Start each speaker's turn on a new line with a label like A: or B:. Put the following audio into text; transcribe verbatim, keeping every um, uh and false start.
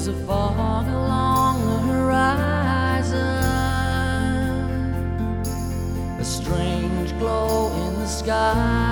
A: There's a fog along the horizon, a strange glow in the sky.